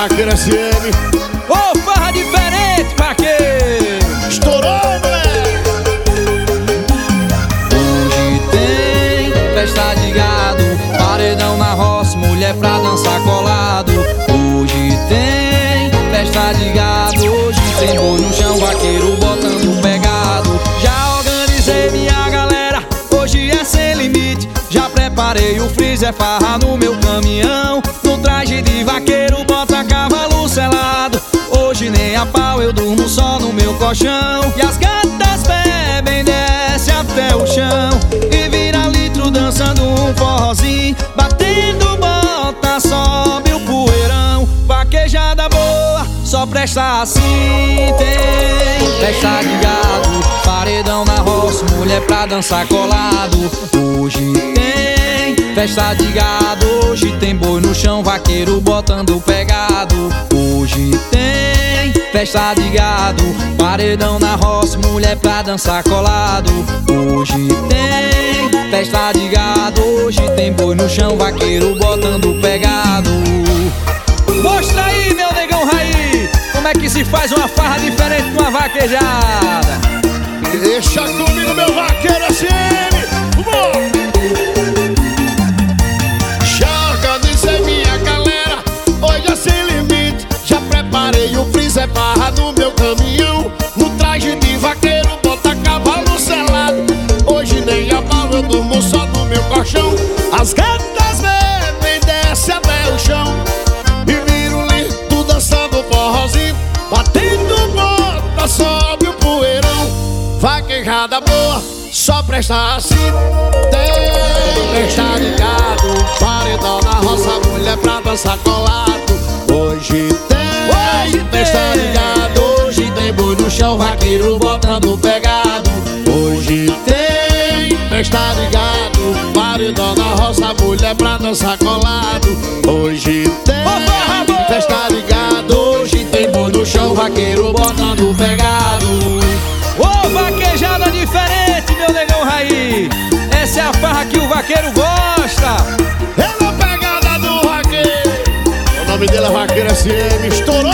Vaqueiro SM. Ô, farra diferente, vaqueiro. Estourou, moleque. Hoje tem festa de gado, paredão na roça, mulher pra dançar colado. Hoje tem festa de gado, hoje tem boi no chão, vaqueiro botando pegado. Já organizei minha galera, hoje é sem limite. Já preparei o freezer, farra no meu caminhão. No traje de vaqueiro, bota cavalo selado. Hoje nem a pau, eu durmo só no meu colchão. E as gatas bebem, desce até o chão e vira litro dançando um forrozinho. Batendo bota, sobe o poeirão. Vaquejada boa, só presta assim. Tem festa de gado, paredão na roça, mulher pra dançar colado. Hoje tem festa de gado, hoje tem boi no chão, vaqueiro botando pegado. Hoje tem festa de gado, paredão na roça, mulher pra dançar colado. Hoje tem festa de gado, hoje tem boi no chão, vaqueiro botando pegado. Mostra aí, meu negão Raí, como é que se faz uma farra diferente de uma vaquejada. Deixa comigo, meu Vaqueiro SM. Já organizei minha galera, hoje é sem limite. Já preparei o freezer, barra no meu caminhão. No traje de vaqueiro, bota cavalo selado. Hoje nem a pau, eu durmo só no meu colchão. As gatas bebem, desce até o chão e vira o litro dançando forrozinho. Batendo bota, sobe o poeirão. Vaquejada boa, só presta assim. Tem festa de gado, paredão na roça, mulher pra dançar colado. Hoje tem festa de gado, hoje tem boi no chão, vaqueiro botando pegado. Hoje tem festa de gado, paredão na roça, mulher pra dançar colado. Hoje tem festa de gado, hoje tem boi no chão, vaqueiro botando pegado. Ô, vaquejada diferente, meu negão Raí, essa é a farra que o vaqueiro gosta. É na pegada do vaqueiro. O nome dele é Vaqueiro SM. Estourou.